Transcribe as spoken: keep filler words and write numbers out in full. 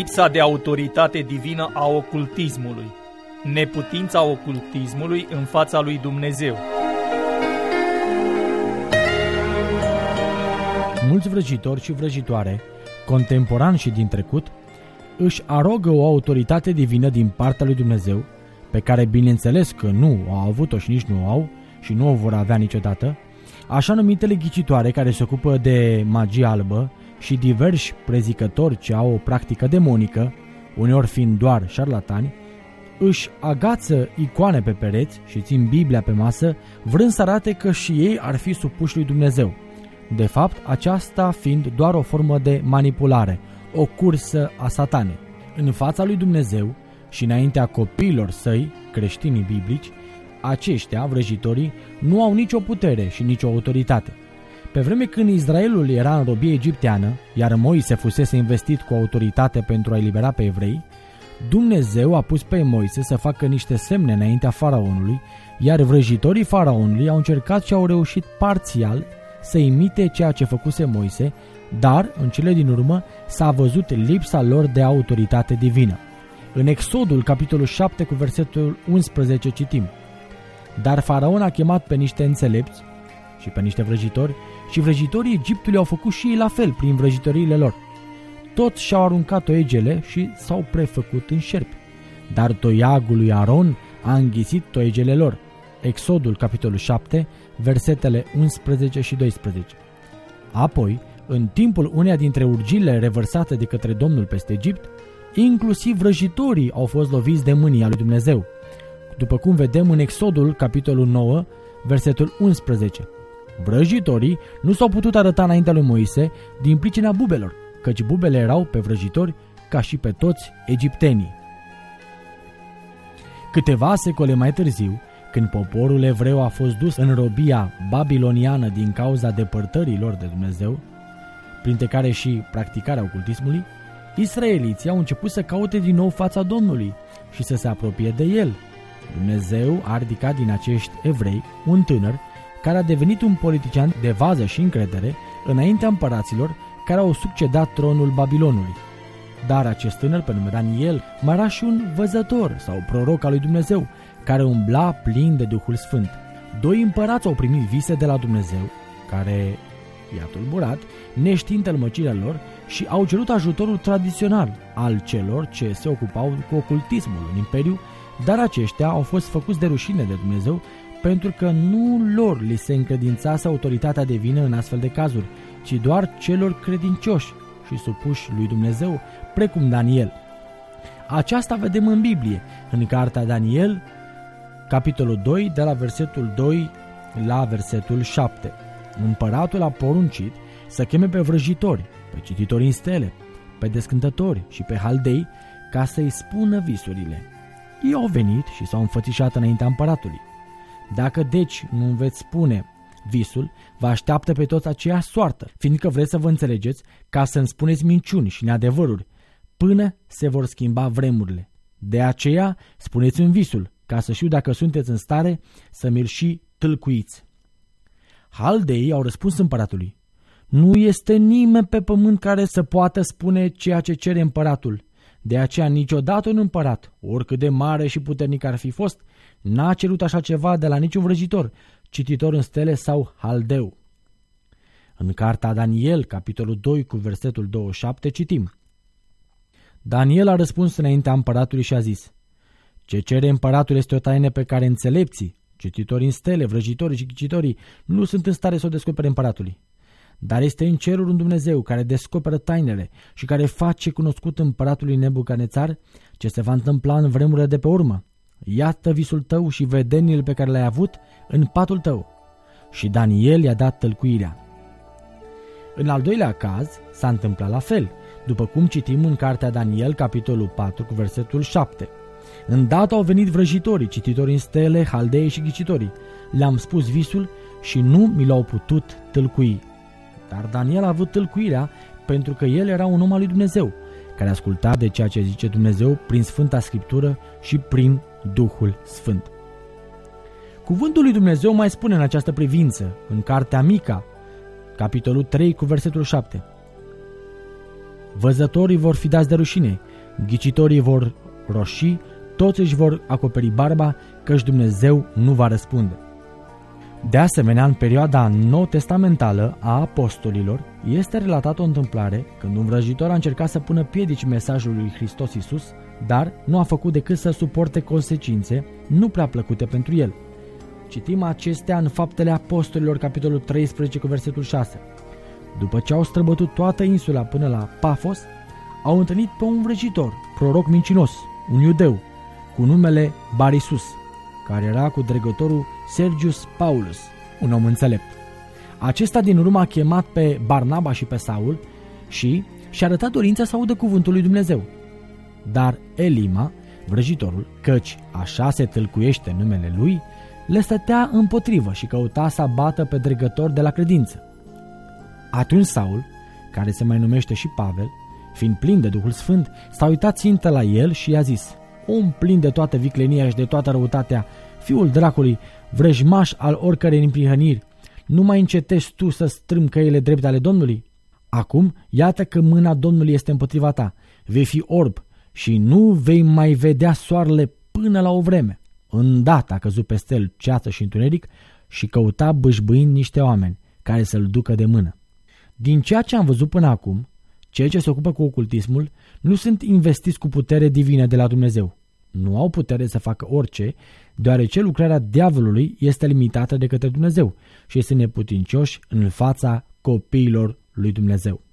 Lipsa de autoritate divină a ocultismului. Neputința ocultismului în fața lui Dumnezeu. Mulți vrăjitori și vrăjitoare, contemporani și din trecut, își arogă o autoritate divină din partea lui Dumnezeu, pe care bineînțeles că nu au avut-o și nici nu o au și nu o vor avea niciodată, așa numitele ghicitoare care se ocupă de magie albă și diversi prezicători ce au o practică demonică, uneori fiind doar șarlatani, își agață icoane pe pereți și țin Biblia pe masă, vrând să arate că și ei ar fi supuși lui Dumnezeu. De fapt, aceasta fiind doar o formă de manipulare, o cursă a satanei. În fața lui Dumnezeu și înaintea copiilor săi, creștinii biblici, aceștia, vrăjitorii, nu au nicio putere și nicio autoritate. Pe vreme când Israelul era în robie egipteană, iar Moise fusese investit cu autoritate pentru a elibera pe evrei, Dumnezeu a pus pe Moise să facă niște semne înaintea faraonului, iar vrăjitorii faraonului au încercat și au reușit parțial să imite ceea ce făcuse Moise, dar, în cele din urmă, s-a văzut lipsa lor de autoritate divină. În Exodul, capitolul șapte, cu versetul unsprezece, citim: Dar faraon a chemat pe niște înțelepți și pe niște vrăjitori, și vrăjitorii Egiptului au făcut și ei la fel prin vrăjitoriile lor. Toți și-au aruncat toiegele și s-au prefăcut în șerpi, dar toiagul lui Aron a înghițit toiegele lor. Exodul, capitolul șapte, versetele unsprezece și doisprezece. Apoi, în timpul uneia dintre urgiile revărsate de către Domnul peste Egipt, inclusiv vrăjitorii au fost loviți de mânia lui Dumnezeu, după cum vedem în Exodul, capitolul nouă, versetul unsprezece. Vrăjitorii nu s-au putut arăta înaintea lui Moise din pricina bubelor, căci bubele erau pe vrăjitori ca și pe toți egiptenii. Câteva secole mai târziu, când poporul evreu a fost dus în robia babiloniană din cauza depărtării lor de Dumnezeu, printre care și practicarea ocultismului, israeliții au început să caute din nou fața Domnului și să se apropie de El. Dumnezeu a ridicat din acești evrei un tânăr care a devenit un politician de vază și încredere înaintea împăraților care au succedat tronul Babilonului. Dar acest tânăr, pe nume Daniel, mai era și un văzător sau proroc al lui Dumnezeu, care umbla plin de Duhul Sfânt. Doi împărați au primit vise de la Dumnezeu, care i-a tulburat, neștiind tălmăcirea lor, și au cerut ajutorul tradițional al celor ce se ocupau cu ocultismul în imperiu, dar aceștia au fost făcuți de rușine de Dumnezeu pentru că nu lor li se încredințase autoritatea divină în astfel de cazuri, ci doar celor credincioși și supuși lui Dumnezeu, precum Daniel. Aceasta vedem în Biblie, în cartea Daniel, capitolul doi, de la versetul doi la versetul șapte. Împăratul a poruncit să cheme pe vrăjitori, pe cititori în stele, pe descântători și pe haldei, ca să-i spună visurile. Ei au venit și s-au înfățișat înaintea împăratului. Dacă deci nu veți spune visul, vă așteaptă pe toți aceea soartă, fiindcă vreți să vă înțelegeți, ca să-mi spuneți minciuni și neadevăruri, până se vor schimba vremurile. De aceea spuneți-mi visul, ca să știu dacă sunteți în stare să mi-l și tâlcuiți. Haldeii au răspuns împăratului: Nu este nimeni pe pământ care să poată spune ceea ce cere împăratul. De aceea niciodată un împărat, oricât de mare și puternic ar fi fost, n-a cerut așa ceva de la niciun vrăjitor, cititor în stele sau haldeu. În cartea Daniel, capitolul doi, cu versetul douăzeci și șapte, citim: Daniel a răspuns înaintea împăratului și a zis: Ce cere împăratul este o taină pe care înțelepții, cititorii în stele, vrăjitorii și ghicitorii nu sunt în stare să o descopere împăratului. Dar este în cerul un Dumnezeu care descoperă tainele și care face cunoscut împăratului Nebucanețar ce se va întâmpla în vremurile de pe urmă. Iată visul tău și vedenile pe care le-ai avut în patul tău. Și Daniel i-a dat tălcuirea. În al doilea caz s-a întâmplat la fel, după cum citim în cartea Daniel, capitolul patru, cu versetul șapte. Îndată au venit vrăjitorii, cititorii în stele, haldei și ghicitorii. Le-am spus visul și nu mi l-au putut tâlcui. Dar Daniel a avut tâlcuirea pentru că el era un om al lui Dumnezeu, care asculta de ceea ce zice Dumnezeu prin Sfânta Scriptură și prin Duhul Sfânt. Cuvântul lui Dumnezeu mai spune în această privință, în cartea Mica, capitolul trei, cu versetul șapte. Văzătorii vor fi dați de rușine, ghicitorii vor roși, toți își vor acoperi barba, căci Dumnezeu nu va răspunde. De asemenea, în perioada nou-testamentală a apostolilor, este relatată o întâmplare când un vrăjitor a încercat să pună piedici mesajului lui Hristos Iisus, dar nu a făcut decât să suporte consecințe nu prea plăcute pentru el. Citim acestea în Faptele Apostolilor, capitolul treisprezece, cu versetul șase. După ce au străbătut toată insula până la Pafos, au întâlnit pe un vrăjitor, proroc mincinos, un iudeu, cu numele Barisus, care era cu dregătorul Sergius Paulus, un om înțelept. Acesta din urmă a chemat pe Barnaba și pe Saul și și-a arătat dorința să audă cuvântul lui Dumnezeu. Dar Elima, vrăjitorul, căci așa se tâlcuiește numele lui, le stătea împotrivă și căuta să abată pe dregător de la credință. Atunci Saul, care se mai numește și Pavel, fiind plin de Duhul Sfânt, s-a uitat țintă la el și i-a zis: om plin de toată viclenia și de toată răutatea, fiul dracului, vrăjmaș al oricărei neprihăniri, nu mai încetești tu să strâmbi căile drepte ale Domnului? Acum, iată că mâna Domnului este împotriva ta, vei fi orb și nu vei mai vedea soarele până la o vreme. Îndată a căzut peste el ceață și întuneric și căuta bâșbâind niște oameni care să-l ducă de mână. Din ceea ce am văzut până acum, cei ce se ocupă cu ocultismul nu sunt investiți cu putere divină de la Dumnezeu. Nu au putere să facă orice, deoarece lucrarea diavolului este limitată de către Dumnezeu și este neputincioși în fața copiilor lui Dumnezeu.